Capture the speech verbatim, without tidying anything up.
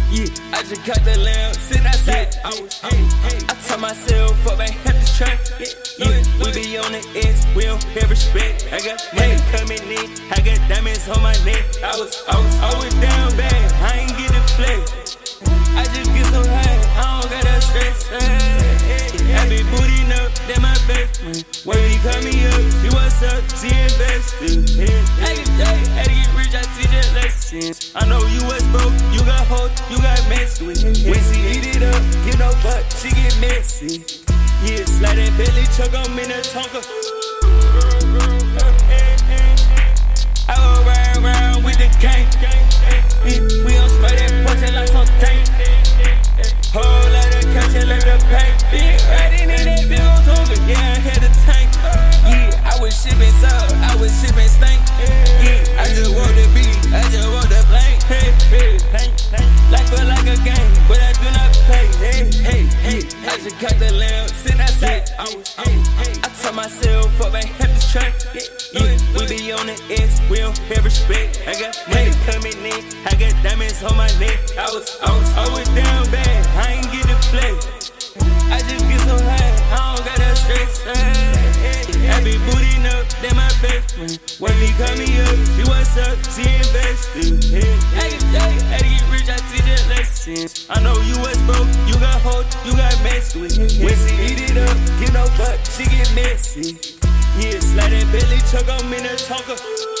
Yeah, I just got the lamb, sitting outside. I was, hey, hey. I tell myself, fuck, I have to try. Yeah, we be on the edge, we don't have respect. I got money coming in, I got diamonds on my neck. I was, I was always down bad, I ain't get to play. I just get so high, I don't gotta stress. I be booting up, that my best friend. When he call me up, he what's up, she invested. I get paid, I get rich, I teach her lessons. I know you was broke, you got hoes, you got messed with. When she eat it up, get no fuck, she get messy. Yeah, slide that belly, chuck on me in a tonka. I go round, round with the gang. We don't spray that pussy like some tank. Whole lot of cash and let the paint. Big riding in that big old tonga. Yeah, I had a tank. Yeah, I was shipping salt, I was shipping stank. Yeah, I just want the beat, I just want the blank. Hey, hey, tank, tank. Life feel like a game, but I do not play. Hey, hey, hey. I just got the lamb, sitting outside. I was, hey, hey. I tell myself, fuck, I have to try. Yeah, we be on the edge, we don't have respect. I got money coming in, I got diamonds on my neck. I was, I was always down bad, I ain't get to play. I just get so high, I don't gotta stress. I be booting up, that my best friend. When he call me up, he what's up, she invested. I get paid, I get rich, I teach her lessons. I know you was broke, you got hoes, you got messed with. When she eat it up, get no fuck, she get messy. Yeah, slide that belly, chuck on me in a tonka.